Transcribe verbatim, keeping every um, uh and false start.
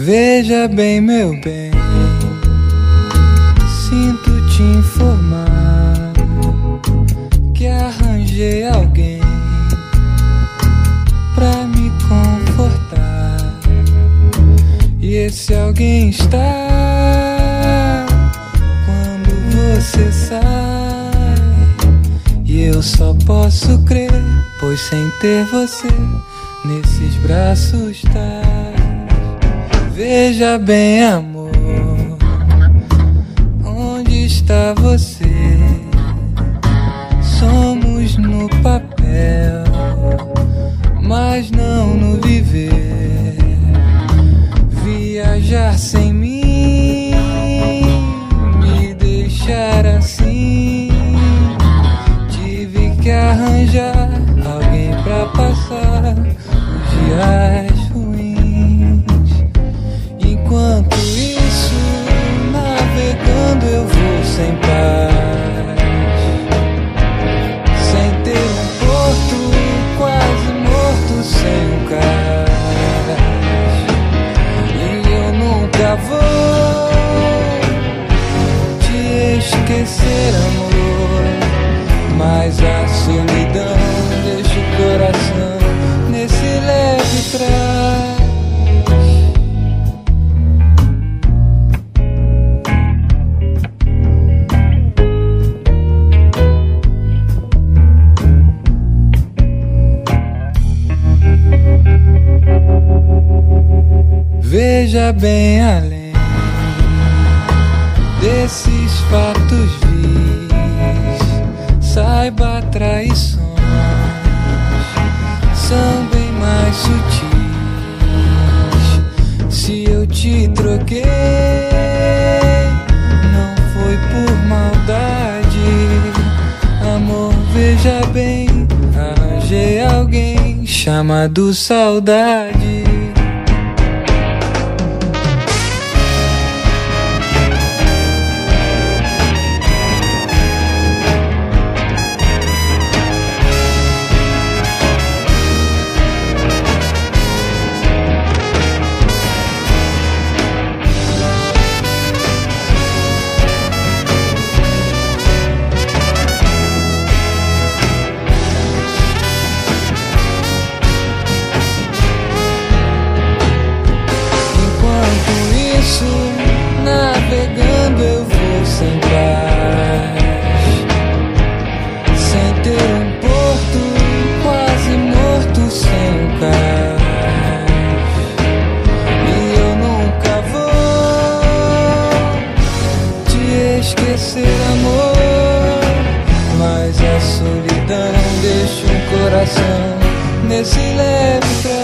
Veja bem, meu bem, sinto te informar que arranjei alguém pra me confortar. E esse alguém está quando você sai. E eu só posso crer, pois sem ter você nesses braços tá. Veja bem, amor, onde está você? Somos no papel, mas não no viver. Viajar sem mim, me deixar assim. Tive que arranjar alguém pra passar os dias ruins. Enquanto isso, navegando eu vou sem paz, sem ter um porto, quase morto sem um cais. E eu nunca vou te esquecer, amor, mas a solidão deixa o coração nesse leve trás. Veja bem além desses fatos vis, saiba, traições são bem mais sutis. Se eu te troquei, não foi por maldade, amor, veja bem, arranjei alguém chamado saudade. Navegando eu vou sem paz, sem ter um porto, quase morto sem um cais. E eu nunca vou te esquecer, amor, mas a solidão deixa um coração nesse leve trem.